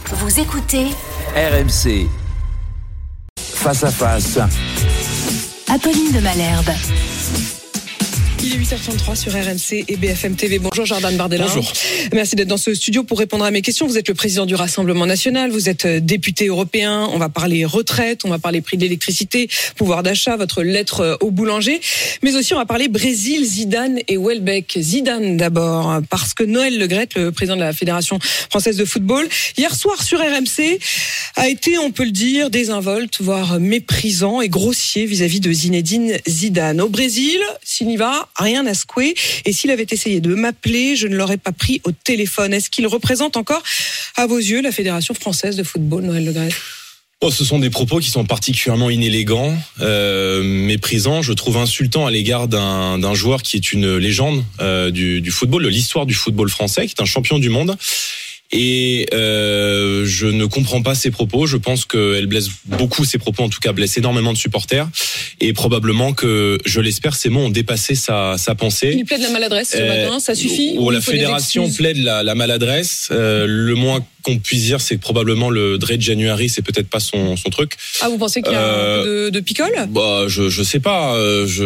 Vous écoutez RMC. Face à face. Apolline de Malherbe. Il est 8h33 sur RMC et BFM TV. Bonjour Jordan Bardella. Bonjour. Merci d'être dans ce studio pour répondre à mes questions. Vous êtes le président du Rassemblement National, vous êtes député européen. On va parler retraite, on va parler prix de l'électricité, pouvoir d'achat, votre lettre au boulanger. Mais aussi on va parler Brésil, Zidane et Welbeck. Zidane d'abord, parce que Noël Le Graët, le président de la Fédération Française de Football, hier soir sur RMC, a été, on peut le dire, désinvolte, voire méprisant et grossier vis-à-vis de Zinedine Zidane. Au Brésil, s'il y va, rien à secouer. Et s'il avait essayé de m'appeler, je ne l'aurais pas pris au téléphone. Est-ce qu'il représente encore, à vos yeux, la Fédération Française de Football, Noël Le Graët ? Ce sont des propos qui sont particulièrement inélégants, méprisants, je trouve insultants à l'égard d'un joueur qui est une légende du football, de l'histoire du football français, qui est un champion du monde. Et je ne comprends pas ces propos. Je pense qu'elle blesse beaucoup, ces propos en tout cas blessent énormément de supporters. Et probablement que, je l'espère, ces mots ont dépassé sa pensée. Il plaide la maladresse ce matin, ça suffit ? Ou la fédération plaide la maladresse. Le moins qu'on puisse dire, c'est que probablement le Dre January, c'est peut-être pas son truc. Ah, vous pensez qu'il y a un peu de picole ? Je sais pas.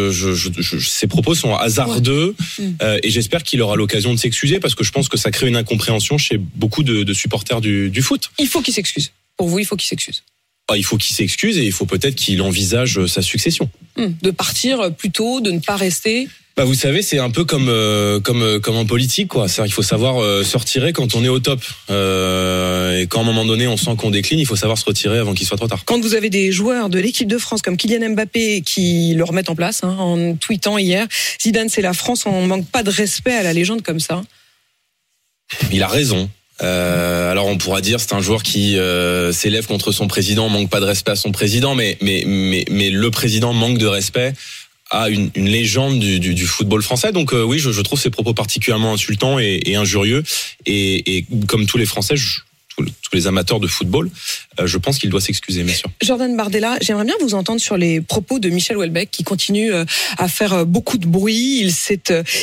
Ces propos sont hasardeux. Ouais. Et j'espère qu'il aura l'occasion de s'excuser parce que je pense que ça crée une incompréhension chez beaucoup de supporters du foot. Il faut qu'il s'excuse. Pour vous, il faut qu'il s'excuse. Il faut qu'il s'excuse et il faut peut-être qu'il envisage sa succession. De partir plus tôt, de ne pas rester. Vous savez, c'est un peu comme en politique, quoi. C'est-à-dire, il faut savoir se retirer quand on est au top. Et quand à un moment donné on sent qu'on décline, il faut savoir se retirer avant qu'il soit trop tard. Quand vous avez des joueurs de l'équipe de France comme Kylian Mbappé qui le remettent en place, en tweetant hier, Zidane c'est la France, on ne manque pas de respect à la légende comme ça. Il a raison. Alors on pourra dire c'est un joueur qui s'élève contre son président, on manque pas de respect à son président, mais le président manque de respect à une légende du football français. Donc oui, je trouve ces propos particulièrement insultants et injurieux. Et comme tous les Français, tous les amateurs de football, je pense qu'il doit s'excuser, bien sûr. Jordan Bardella, j'aimerais bien vous entendre sur les propos de Michel Houellebecq qui continue à faire beaucoup de bruit. Il s'est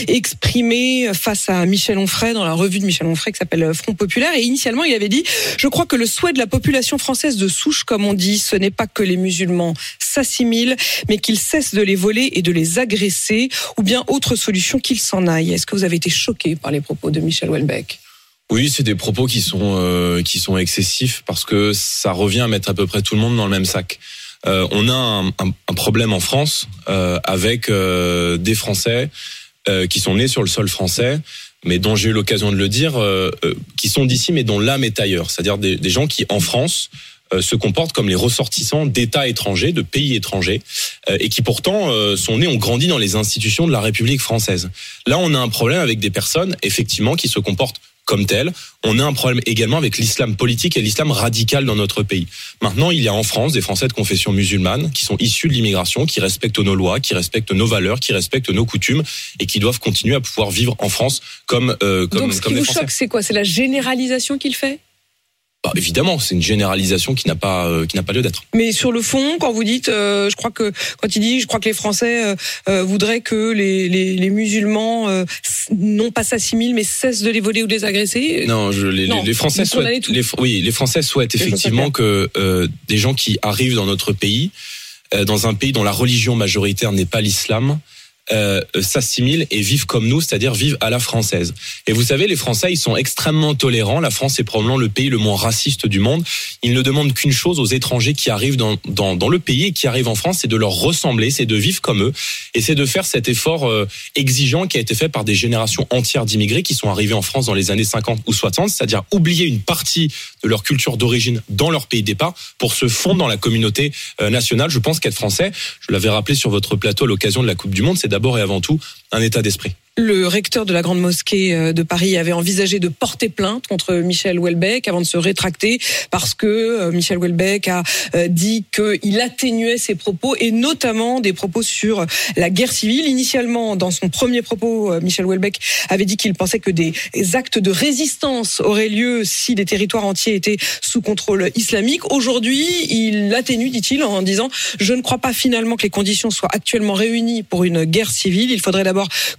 exprimé face à Michel Onfray dans la revue de Michel Onfray qui s'appelle Front Populaire. Et initialement, il avait dit « Je crois que le souhait de la population française de souche, comme on dit, ce n'est pas que les musulmans s'assimilent, mais qu'ils cessent de les voler et de les agresser, ou bien autre solution qu'ils s'en aillent. » Est-ce que vous avez été choqué par les propos de Michel Houellebecq ? Oui, c'est des propos qui sont excessifs parce que ça revient à mettre à peu près tout le monde dans le même sac. On a un problème en France avec des Français qui sont nés sur le sol français, mais dont j'ai eu l'occasion de le dire, qui sont d'ici mais dont l'âme est ailleurs. C'est-à-dire des gens qui, en France, se comportent comme les ressortissants d'États étrangers, de pays étrangers, et qui pourtant sont nés, ont grandi dans les institutions de la République française. Là, on a un problème avec des personnes, effectivement, qui se comportent comme tel. On a un problème également avec l'islam politique et l'islam radical dans notre pays. Maintenant, il y a en France des Français de confession musulmane qui sont issus de l'immigration, qui respectent nos lois, qui respectent nos valeurs, qui respectent nos coutumes et qui doivent continuer à pouvoir vivre en France comme des Français. Donc, ce qui vous choque, c'est quoi ? C'est la généralisation qu'il fait ? Évidemment, c'est une généralisation qui n'a pas lieu d'être. Mais sur le fond, quand vous dites, je crois que les Français voudraient que les musulmans non pas s'assimilent, mais cessent de les voler ou de les agresser. Non, les Français souhaitent. Les Français souhaitent effectivement que des gens qui arrivent dans notre pays, dans un pays dont la religion majoritaire n'est pas l'islam, s'assimilent et vivent comme nous, c'est-à-dire vivent à la française. Et vous savez, les Français, ils sont extrêmement tolérants. La France est probablement le pays le moins raciste du monde. Ils ne demandent qu'une chose aux étrangers qui arrivent dans le pays et qui arrivent en France, c'est de leur ressembler, c'est de vivre comme eux. Et c'est de faire cet effort exigeant qui a été fait par des générations entières d'immigrés qui sont arrivés en France dans les années 50 ou 60, c'est-à-dire oublier une partie de leur culture d'origine dans leur pays de départ pour se fondre dans la communauté nationale. Je pense qu'être français, je l'avais rappelé sur votre plateau à l'occasion de la Coupe du Monde, c'est d'abord et avant tout un état d'esprit. Le recteur de la Grande Mosquée de Paris avait envisagé de porter plainte contre Michel Houellebecq avant de se rétracter parce que Michel Houellebecq a dit qu'il atténuait ses propos et notamment des propos sur la guerre civile. Initialement, dans son premier propos, Michel Houellebecq avait dit qu'il pensait que des actes de résistance auraient lieu si des territoires entiers étaient sous contrôle islamique. Aujourd'hui, il atténue, dit-il, en disant « Je ne crois pas finalement que les conditions soient actuellement réunies pour une guerre civile. Il faudrait d'abord que la police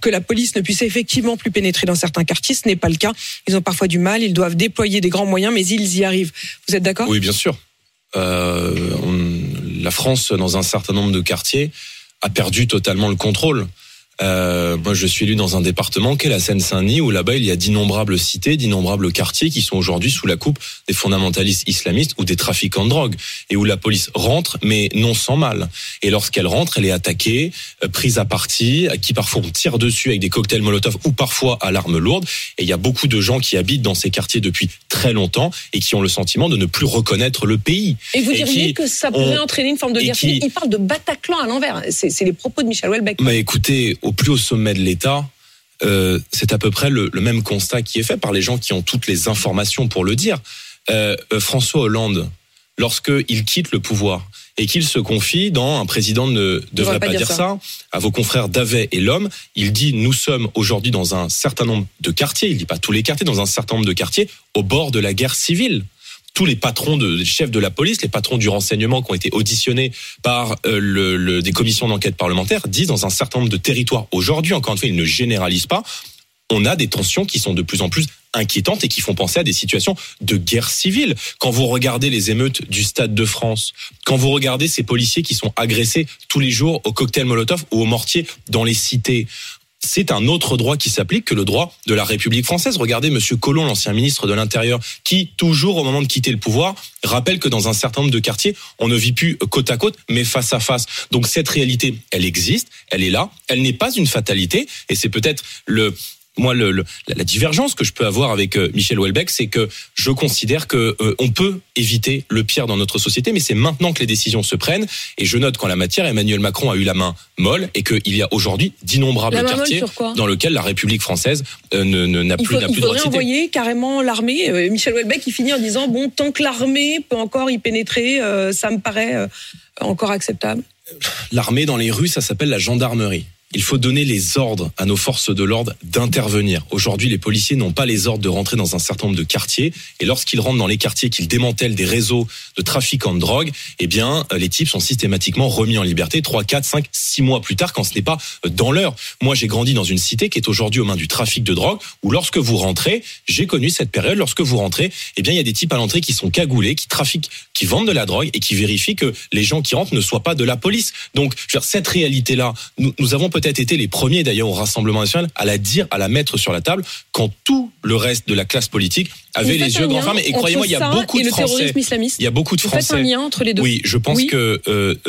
police ne puisse effectivement plus pénétrer dans certains quartiers. Ce n'est pas le cas. Ils ont parfois du mal. Ils doivent déployer des grands moyens, mais ils y arrivent. Vous êtes d'accord ? Oui, bien sûr. La France, dans un certain nombre de quartiers, a perdu totalement le contrôle. Moi, je suis élu dans un département qu'est la Seine-Saint-Denis, où là-bas, il y a d'innombrables cités, d'innombrables quartiers qui sont aujourd'hui sous la coupe des fondamentalistes islamistes ou des trafiquants de drogue, et où la police rentre, mais non sans mal. Et lorsqu'elle rentre, elle est attaquée, prise à partie, à qui parfois on tire dessus avec des cocktails Molotov ou parfois à l'arme lourde. Et il y a beaucoup de gens qui habitent dans ces quartiers depuis très longtemps et qui ont le sentiment de ne plus reconnaître le pays. Et vous diriez que ça pourrait entraîner une forme de guerre civile. Il parle de Bataclan à l'envers. C'est les propos de Michel Houellebecq. Mais écoutez, au plus haut sommet de l'État, c'est à peu près le même constat qui est fait par les gens qui ont toutes les informations pour le dire. François Hollande, lorsqu'il quitte le pouvoir et qu'il se confie dans un président ne devrait pas dire ça, à vos confrères d'Avet et l'Homme, il dit: nous sommes aujourd'hui dans un certain nombre de quartiers, il dit pas tous les quartiers, dans un certain nombre de quartiers, au bord de la guerre civile. Tous les patrons des chefs de la police, les patrons du renseignement qui ont été auditionnés par des commissions d'enquête parlementaires disent dans un certain nombre de territoires aujourd'hui, encore une fois, ils ne généralisent pas, on a des tensions qui sont de plus en plus inquiétantes et qui font penser à des situations de guerre civile. Quand vous regardez les émeutes du Stade de France, quand vous regardez ces policiers qui sont agressés tous les jours au cocktail Molotov ou au mortier dans les cités, c'est un autre droit qui s'applique que le droit de la République française. Regardez Monsieur Collomb, l'ancien ministre de l'Intérieur, qui, toujours au moment de quitter le pouvoir, rappelle que dans un certain nombre de quartiers, on ne vit plus côte à côte, mais face à face. Donc cette réalité, elle existe, elle est là, elle n'est pas une fatalité, et c'est peut-être la divergence que je peux avoir avec Michel Houellebecq, c'est que je considère que on peut éviter le pire dans notre société, mais c'est maintenant que les décisions se prennent. Et je note qu'en la matière, Emmanuel Macron a eu la main molle et qu'il y a aujourd'hui d'innombrables quartiers dans lesquels la République française n'a plus de droit de cité. Il faudrait envoyer carrément l'armée. Michel Houellebecq, il finit en disant bon, tant que l'armée peut encore y pénétrer, ça me paraît encore acceptable. L'armée dans les rues, ça s'appelle la gendarmerie. Il faut donner les ordres à nos forces de l'ordre d'intervenir. Aujourd'hui, les policiers n'ont pas les ordres de rentrer dans un certain nombre de quartiers. Et lorsqu'ils rentrent dans les quartiers, qu'ils démantèlent des réseaux de trafiquants de drogue, eh bien, les types sont systématiquement remis en liberté 3, 4, 5, 6 mois plus tard, quand ce n'est pas dans l'heure. Moi, j'ai grandi dans une cité qui est aujourd'hui aux mains du trafic de drogue, où lorsque vous rentrez, j'ai connu cette période, lorsque vous rentrez, eh bien, il y a des types à l'entrée qui sont cagoulés, qui trafiquent, qui vendent de la drogue et qui vérifient que les gens qui rentrent ne soient pas de la police. Donc, je veux dire, cette réalité-là, nous avons peut-être été les premiers d'ailleurs au Rassemblement national à la mettre sur la table, quand tout le reste de la classe politique avait les yeux grands fermés. Et croyez-moi, il y a beaucoup de Français. Il y a beaucoup de Français. Vous faites un lien entre les deux. Oui, je pense que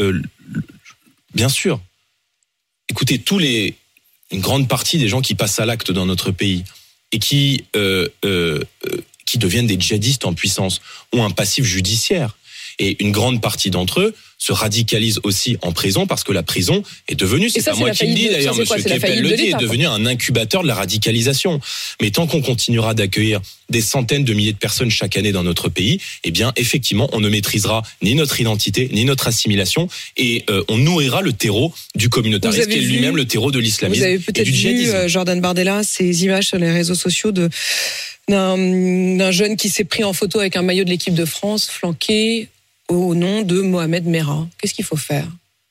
bien sûr. Écoutez, une grande partie des gens qui passent à l'acte dans notre pays et qui deviennent des djihadistes en puissance ont un passif judiciaire. Et une grande partie d'entre eux se radicalisent aussi en prison, parce que la prison est devenue, c'est pas moi qui le dis d'ailleurs, monsieur Kepel le dit, est devenu un incubateur de la radicalisation. Mais tant qu'on continuera d'accueillir des centaines de milliers de personnes chaque année dans notre pays, eh bien effectivement on ne maîtrisera ni notre identité, ni notre assimilation, et on nourrira le terreau du communautarisme, qui est lui-même le terreau de l'islamisme et du djihadisme. Vous avez peut-être vu, Jordan Bardella, ces images sur les réseaux sociaux d'un jeune qui s'est pris en photo avec un maillot de l'équipe de France, flanqué au nom de Mohamed Merah. Qu'est-ce qu'il faut faire ?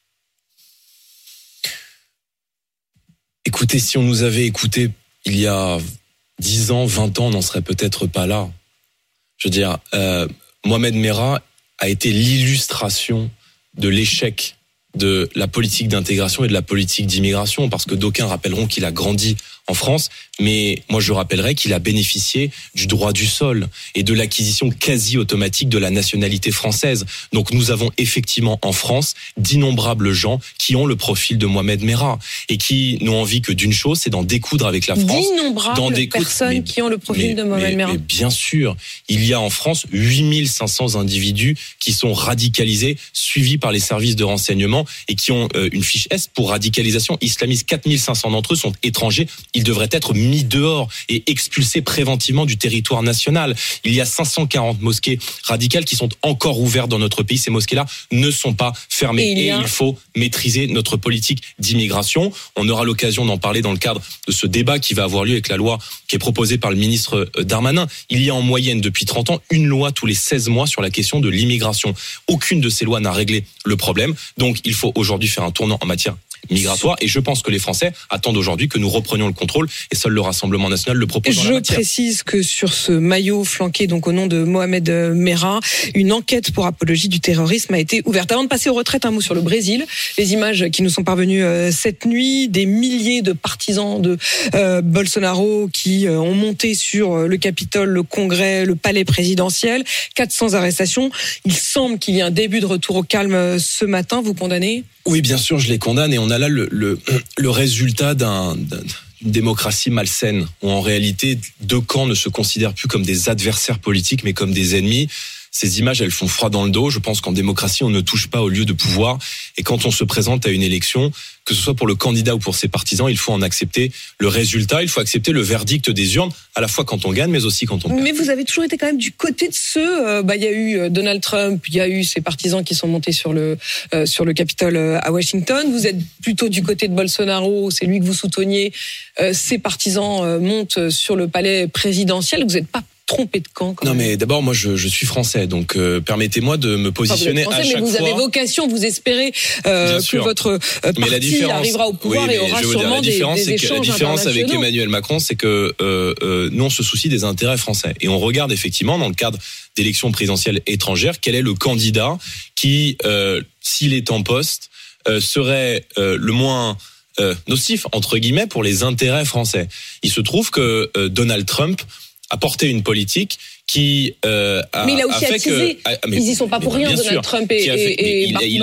Écoutez, si on nous avait écoutés il y a 10 ans, 20 ans, on n'en serait peut-être pas là. Je veux dire, Mohamed Merah a été l'illustration de l'échec de la politique d'intégration et de la politique d'immigration, parce que d'aucuns rappelleront qu'il a grandi en France, mais moi je rappellerai qu'il a bénéficié du droit du sol et de l'acquisition quasi automatique de la nationalité française. Donc nous avons effectivement en France d'innombrables gens qui ont le profil de Mohamed Merah et qui n'ont envie que d'une chose, c'est d'en découdre avec la France. D'innombrables personnes qui ont le profil de Mohamed Merah. Mais bien sûr, il y a en France 8500 individus qui sont radicalisés, suivis par les services de renseignement et qui ont une fiche S pour radicalisation islamiste. 4500 d'entre eux sont étrangers. Ils devraient être mis dehors et expulsés préventivement du territoire national. Il y a 540 mosquées radicales qui sont encore ouvertes dans notre pays. Ces mosquées-là ne sont pas fermées. Et il faut maîtriser notre politique d'immigration. On aura l'occasion d'en parler dans le cadre de ce débat qui va avoir lieu avec la loi qui est proposée par le ministre Darmanin. Il y a en moyenne depuis 30 ans une loi tous les 16 mois sur la question de l'immigration. Aucune de ces lois n'a réglé le problème. Donc il faut aujourd'hui faire un tournant en matière migratoire. Et je pense que les Français attendent aujourd'hui que nous reprenions le contrôle, et seul le Rassemblement national le propose dans la matière. Je précise que sur ce maillot flanqué donc au nom de Mohamed Merah, une enquête pour apologie du terrorisme a été ouverte. Avant de passer aux retraites, un mot sur le Brésil. Les images qui nous sont parvenues cette nuit, des milliers de partisans de Bolsonaro qui ont monté sur le Capitole, le Congrès, le palais présidentiel. 400 arrestations. Il semble qu'il y ait un début de retour au calme ce matin. Vous condamnez ? Oui, bien sûr, je les condamne, et on a là le résultat d'une démocratie malsaine, où en réalité deux camps ne se considèrent plus comme des adversaires politiques mais comme des ennemis. Ces images, elles font froid dans le dos. Je pense qu'en démocratie, on ne touche pas au lieu de pouvoir. Et quand on se présente à une élection, que ce soit pour le candidat ou pour ses partisans, il faut en accepter le résultat. Il faut accepter le verdict des urnes, à la fois quand on gagne, mais aussi quand on perd. Mais vous avez toujours été quand même du côté de ceux. Il y a eu Donald Trump, il y a eu ses partisans qui sont montés sur le Capitole à Washington. Vous êtes plutôt du côté de Bolsonaro, c'est lui que vous souteniez. Ses partisans montent sur le palais présidentiel. Vous n'êtes pas trompé de camp. Non, mais d'abord, moi, je suis français, donc permettez-moi de me positionner à chaque fois. Mais vous avez vocation, vous espérez que votre parti arrivera au pouvoir et aura sûrement des échanges. La différence avec Emmanuel Macron, c'est que nous, on se soucie des intérêts français. Et on regarde effectivement, dans le cadre d'élections présidentielles étrangères, quel est le candidat qui, s'il est en poste, serait le moins nocif, entre guillemets, pour les intérêts français. Il se trouve que Donald Trump a porté une politique qui mais il a aussi attisé. Ils y sont pas pour rien, Donald Trump et il a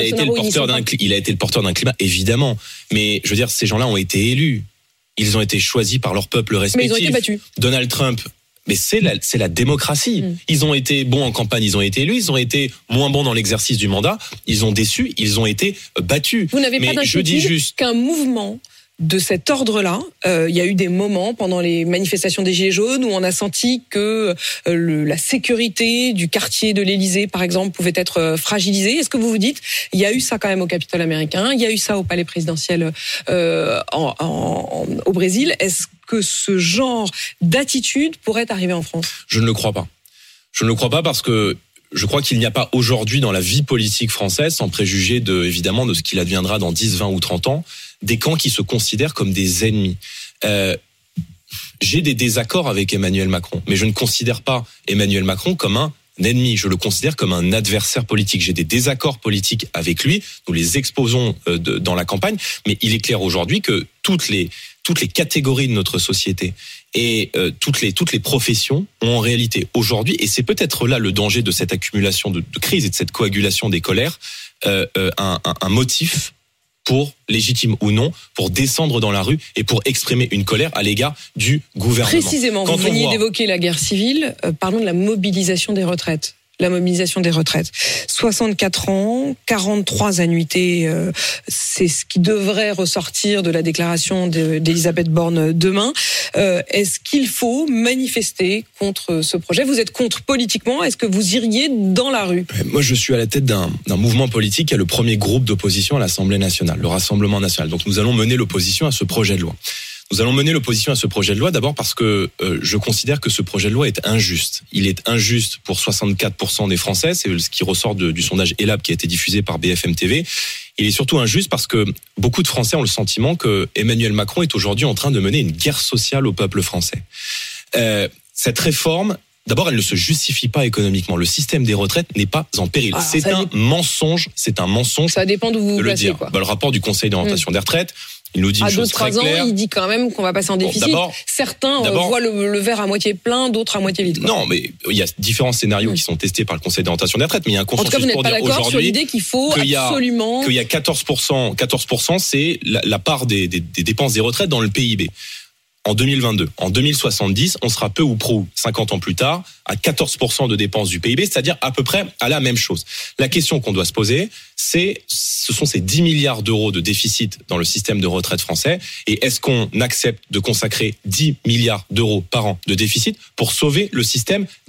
été le porteur d'un climat, évidemment. Mais je veux dire, ces gens-là ont été élus. Ils ont été choisis par leur peuple respectif. Mais ils ont été battus. Donald Trump, mais c'est la démocratie. Ils ont été bons en campagne, ils ont été élus. Ils ont été moins bons dans l'exercice du mandat. Ils ont déçu, ils ont été battus. Vous n'avez pas d'inquiétude qu'un mouvement de cet ordre-là, il y a eu des moments pendant les manifestations des Gilets jaunes où on a senti que la sécurité du quartier de l'Élysée, par exemple, pouvait être fragilisée. Est-ce que vous vous dites, il y a eu ça quand même au Capitole américain, il y a eu ça au palais présidentiel au Brésil. Est-ce que ce genre d'attitude pourrait arriver en France ? Je ne le crois pas. Je ne le crois pas parce que je crois qu'il n'y a pas aujourd'hui dans la vie politique française, sans préjuger évidemment de ce qu'il adviendra dans 10, 20 ou 30 ans, des camps qui se considèrent comme des ennemis. J'ai des désaccords avec Emmanuel Macron, mais je ne considère pas Emmanuel Macron comme un ennemi, je le considère comme un adversaire politique. J'ai des désaccords politiques avec lui, nous les exposons dans la campagne, mais il est clair aujourd'hui que toutes les catégories de notre société et toutes les professions ont en réalité aujourd'hui, et c'est peut-être là le danger de cette accumulation de crise et de cette coagulation des colères, un motif pour, légitime ou non, pour descendre dans la rue et pour exprimer une colère à l'égard du gouvernement. Précisément, vous veniez d'évoquer la guerre civile, parlons de la mobilisation des retraites. La mobilisation des retraites. 64 ans, 43 annuités, c'est ce qui devrait ressortir de la déclaration d'Elisabeth Borne demain. Est-ce qu'il faut manifester contre ce projet ? Vous êtes contre politiquement, est-ce que vous iriez dans la rue ? Moi, je suis à la tête d'un mouvement politique qui est le premier groupe d'opposition à l'Assemblée nationale, le Rassemblement national. Donc nous allons mener l'opposition à ce projet de loi. Nous allons mener l'opposition à ce projet de loi d'abord parce que je considère que ce projet de loi est injuste. Il est injuste pour 64% des Français, c'est ce qui ressort du sondage ELAB qui a été diffusé par BFM TV. Il est surtout injuste parce que beaucoup de Français ont le sentiment que Emmanuel Macron est aujourd'hui en train de mener une guerre sociale au peuple français. Cette réforme, d'abord, elle ne se justifie pas économiquement. Le système des retraites n'est pas en péril. C'est un mensonge. Ça dépend d'où vous vous placez, quoi. Le rapport du Conseil d'orientation des retraites, il nous dit une chose très claire. À 2-3 ans, il dit quand même qu'on va passer en déficit. Certains voient le verre à moitié plein, d'autres à moitié vide. Non, mais il y a différents scénarios qui sont testés par le Conseil d'orientation des retraites, mais il y a un consensus pour dire aujourd'hui sur l'idée qu'il faut absolument qu'il y a 14%. 14%, c'est la part des dépenses des retraites dans le PIB. En 2022. En 2070, on sera peu ou prou, 50 ans plus tard, à 14% de dépenses du PIB, c'est-à-dire à peu près à la même chose. La question qu'on doit se poser, ce sont ces 10 milliards d'euros de déficit dans le système de retraite français, et est-ce qu'on accepte de consacrer 10 milliards d'euros par an de déficit pour sauver le système des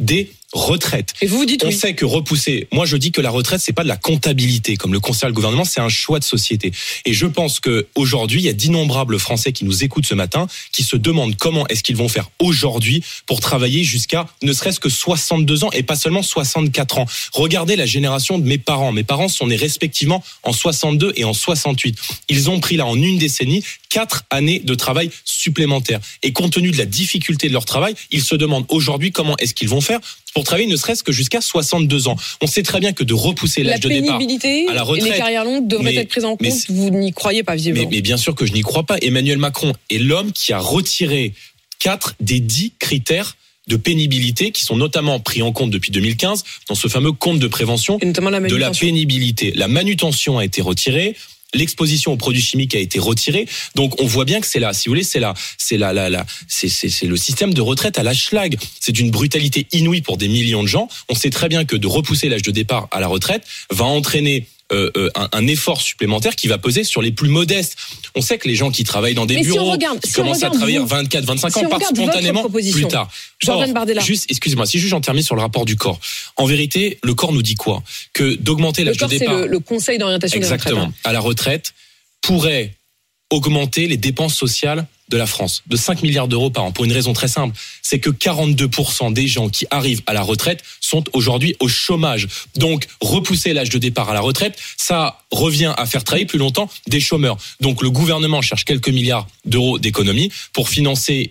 retraite. Et vous dites on oui. sait que repousser, moi je dis que la retraite c'est pas de la comptabilité comme le conseille le gouvernement, c'est un choix de société. Et je pense que aujourd'hui il y a d'innombrables Français qui nous écoutent ce matin, qui se demandent comment est-ce qu'ils vont faire aujourd'hui pour travailler jusqu'à ne serait-ce que 62 ans et pas seulement 64 ans. Regardez la génération de mes parents. Mes parents sont nés respectivement en 62 et en 68. Ils ont pris là en une décennie 4 années de travail supplémentaires. Et compte tenu de la difficulté de leur travail, ils se demandent aujourd'hui comment est-ce qu'ils vont faire pour travailler ne serait-ce que jusqu'à 62 ans. On sait très bien que de repousser l'âge de départ à la retraite, et les carrières longues devraient être prises en compte. Vous n'y croyez pas visiblement. Mais bien sûr que je n'y crois pas. Emmanuel Macron est l'homme qui a retiré 4 des 10 critères de pénibilité qui sont notamment pris en compte depuis 2015 dans ce fameux compte de prévention de la pénibilité. La manutention a été retirée. L'exposition aux produits chimiques a été retirée. Donc, on voit bien que c'est là, si vous voulez, c'est le système de retraite à la schlag. C'est d'une brutalité inouïe pour des millions de gens. On sait très bien que de repousser l'âge de départ à la retraite va entraîner un effort supplémentaire qui va peser sur les plus modestes. On sait que les gens qui travaillent dans des bureaux, qui commencent à travailler à 24, 25 ans, partent spontanément plus tard. Jordan Bardella. Juste, excusez-moi, si j'en termine sur le rapport du corps. En vérité, le corps nous dit quoi? Que d'augmenter l'âge de départ. C'est le Conseil d'orientation des retraites. Exactement. À la retraite, pourrait augmenter les dépenses sociales de la France de 5 milliards d'euros par an pour une raison très simple, c'est que 42% des gens qui arrivent à la retraite sont aujourd'hui au chômage. Donc repousser l'âge de départ à la retraite, ça revient à faire travailler plus longtemps des chômeurs. Donc le gouvernement cherche quelques milliards d'euros d'économies pour financer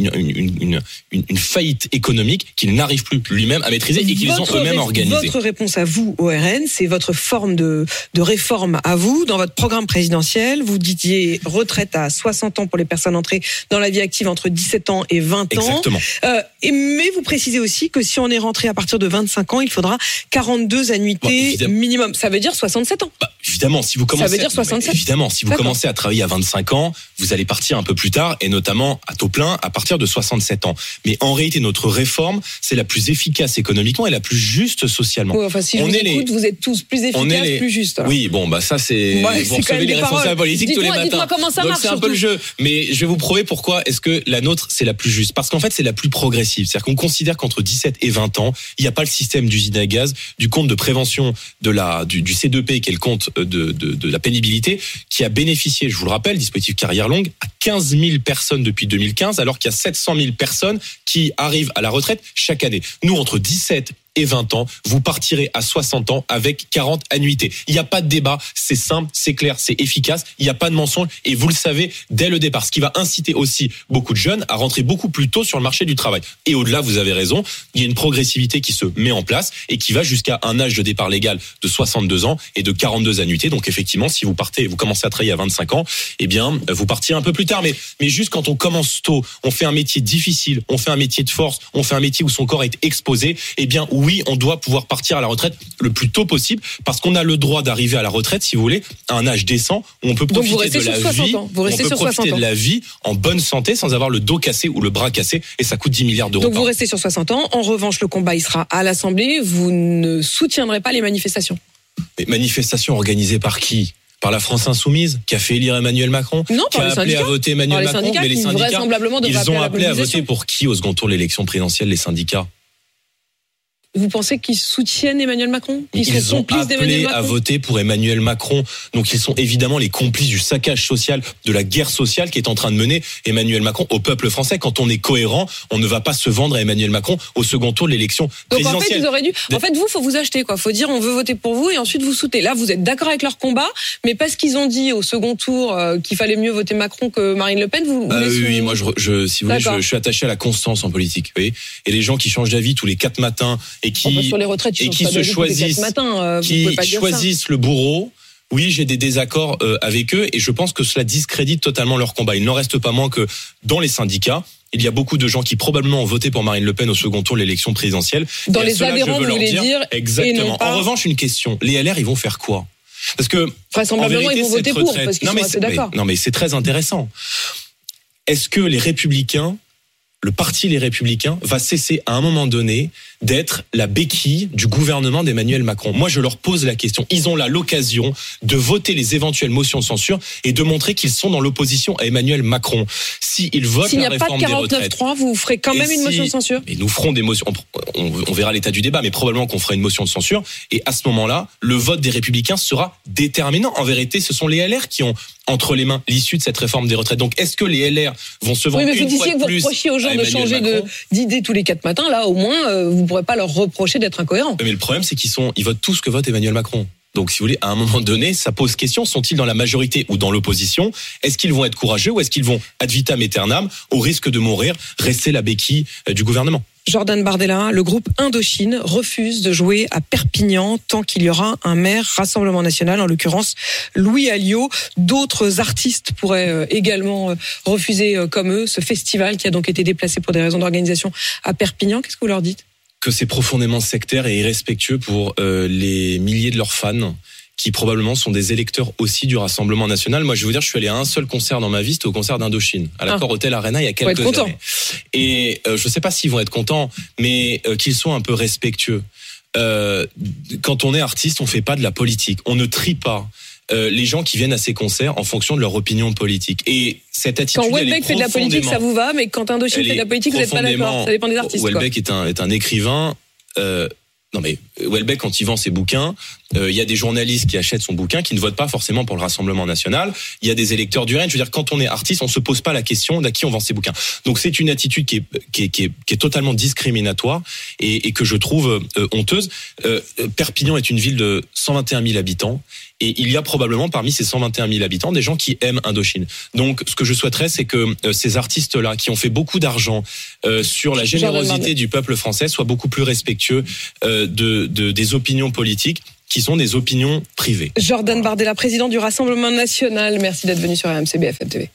une faillite économique qu'il n'arrive plus lui-même à maîtriser et qu'ils ont eux-mêmes organisée. Votre réponse à vous, au RN, c'est votre forme de réforme à vous. Dans votre programme présidentiel, vous disiez retraite à 60 ans pour les personnes entrées dans la vie active entre 17 ans et 20 ans. Exactement. Mais vous précisez aussi que si on est rentré à partir de 25 ans, il faudra 42 annuités minimum. Ça veut dire 67 ans. Évidemment, si vous commencez, ça veut dire 67. Évidemment, si vous commencez à travailler à 25 ans, vous allez partir un peu plus tard et notamment à taux plein à partir de 67 ans. Mais en réalité, notre réforme, c'est la plus efficace économiquement et la plus juste socialement. Oui, enfin, si je vous écoute, vous êtes tous plus efficaces, plus justes. Alors. Oui, bon, ça c'est vous recevez les responsables politiques tous les matins. Dites-moi comment ça marche. Donc c'est un peu le jeu. Mais je vais vous prouver pourquoi est-ce que la nôtre c'est la plus juste. Parce qu'en fait, c'est la plus progressive. C'est-à-dire qu'on considère qu'entre 17 et 20 ans, il n'y a pas le système d'usine à gaz, du compte de prévention du C2P, qui est le compte de la pénibilité, qui a bénéficié, je vous le rappelle, dispositif carrière longue, à 15 000 personnes depuis 2015, alors qu'il y a 700 000 personnes qui arrivent à la retraite chaque année. Nous, entre 17 et 20 ans, vous partirez à 60 ans avec 40 annuités. Il n'y a pas de débat, c'est simple, c'est clair, c'est efficace, il n'y a pas de mensonge et vous le savez dès le départ. Ce qui va inciter aussi beaucoup de jeunes à rentrer beaucoup plus tôt sur le marché du travail. Et au-delà, vous avez raison, il y a une progressivité qui se met en place et qui va jusqu'à un âge de départ légal de 62 ans et de 42 annuités. Donc effectivement, si vous commencez à travailler à 25 ans, eh bien, vous partirez un peu plus tard. Mais juste quand on commence tôt, on fait un métier difficile, on fait un métier de force, on fait un métier où son corps est exposé, eh bien, oui, on doit pouvoir partir à la retraite le plus tôt possible parce qu'on a le droit d'arriver à la retraite, si vous voulez, à un âge décent où on peut profiter de la vie, de la vie en bonne santé sans avoir le dos cassé ou le bras cassé et ça coûte 10 milliards d'euros. Donc vous restez sur 60 ans. En revanche, le combat, il sera à l'Assemblée. Vous ne soutiendrez pas les manifestations. Mais manifestations organisées par qui ? Par la France Insoumise, qui a fait élire Emmanuel Macron, non, qui a appelé à voter Emmanuel Macron, mais les syndicats, ils ont appelé à voter pour qui au second tour de l'élection présidentielle, les syndicats ? Vous pensez qu'ils soutiennent Emmanuel Macron ? Ils ont appelé à voter pour Emmanuel Macron. Donc ils sont évidemment les complices du saccage social, de la guerre sociale qui est en train de mener Emmanuel Macron au peuple français. Quand on est cohérent, on ne va pas se vendre à Emmanuel Macron au second tour de l'élection présidentielle. Donc en fait, ils auraient dû. En fait, vous, faut vous acheter quoi. Faut dire, on veut voter pour vous et ensuite vous soutenez. Là, vous êtes d'accord avec leur combat, mais parce qu'ils ont dit au second tour qu'il fallait mieux voter Macron que Marine Le Pen, vous. Oui, moi, si vous voulez, je suis attaché à la constance en politique. Vous voyez, et les gens qui changent d'avis tous les 4 matins et qui sur les retraites, choisissent le bourreau. Oui, j'ai des désaccords avec eux et je pense que cela discrédite totalement leur combat. Il n'en reste pas moins que dans les syndicats, il y a beaucoup de gens qui probablement ont voté pour Marine Le Pen au second tour de l'élection présidentielle. Dans les adhérents, vous voulez dire exactement. En revanche, une question. Les LR, ils vont faire quoi ? Parce que vraisemblablement, ils vont voter pour parce qu'ils sont assez d'accord. Non, mais c'est très intéressant. Est-ce que les Républicains le parti Les Républicains va cesser à un moment donné d'être la béquille du gouvernement d'Emmanuel Macron. Moi, je leur pose la question. Ils ont là l'occasion de voter les éventuelles motions de censure et de montrer qu'ils sont dans l'opposition à Emmanuel Macron. S'ils votent la réforme des retraites... S'il n'y a pas de 49.3, vous ferez quand même une motion de censure ? Et nous ferons des motions. On verra l'état du débat, mais probablement qu'on fera une motion de censure. Et à ce moment-là, le vote des Républicains sera déterminant. En vérité, ce sont les LR qui ont entre les mains l'issue de cette réforme des retraites. Donc, est-ce que les LR vont se vendre une fois de plus ? Oui, mais vous disiez que vous reprochiez aux gens de changer d'idée tous les 4 matins. Là, au moins, vous ne pourrez pas leur reprocher d'être incohérents. Mais le problème, c'est ils votent tout ce que vote Emmanuel Macron. Donc, si vous voulez, à un moment donné, ça pose question. Sont-ils dans la majorité ou dans l'opposition ? Est-ce qu'ils vont être courageux ou est-ce qu'ils vont, ad vitam aeternam, au risque de mourir, rester la béquille du gouvernement ? Jordan Bardella, le groupe Indochine refuse de jouer à Perpignan tant qu'il y aura un maire Rassemblement National, en l'occurrence Louis Alliot. D'autres artistes pourraient également refuser comme eux ce festival qui a donc été déplacé pour des raisons d'organisation à Perpignan. Qu'est-ce que vous leur dites ? Que c'est profondément sectaire et irrespectueux pour les milliers de leurs fans qui probablement sont des électeurs aussi du Rassemblement National. Moi, je vais vous dire, je suis allé à un seul concert dans ma vie, c'était au concert d'Indochine, à l'Accor Hotel Arena, il y a quelques années. Et je sais pas s'ils vont être contents, mais qu'ils soient un peu respectueux. Quand on est artiste, on fait pas de la politique. On ne trie pas les gens qui viennent à ces concerts en fonction de leur opinion politique. Et cette attitude, quand Houellebecq fait de la politique, ça vous va, mais quand Indochine fait de la politique, vous n'êtes pas d'accord. Ça dépend des artistes. Houellebecq est un écrivain. Non mais Houellebecq, quand il vend ses bouquins, il y a des journalistes qui achètent son bouquin qui ne votent pas forcément pour le Rassemblement National. Il y a des électeurs du RN. Je veux dire, quand on est artiste, on se pose pas la question d'à qui on vend ses bouquins. Donc c'est une attitude qui est totalement discriminatoire et que je trouve honteuse. Perpignan est une ville de 121 000 habitants. Et il y a probablement parmi ces 121 000 habitants des gens qui aiment Indochine. Donc, ce que je souhaiterais, c'est que ces artistes-là, qui ont fait beaucoup d'argent sur la générosité du peuple français, soient beaucoup plus respectueux des opinions politiques qui sont des opinions privées. Jordan Bardella, président du Rassemblement National, merci d'être venu sur RMC BFM TV.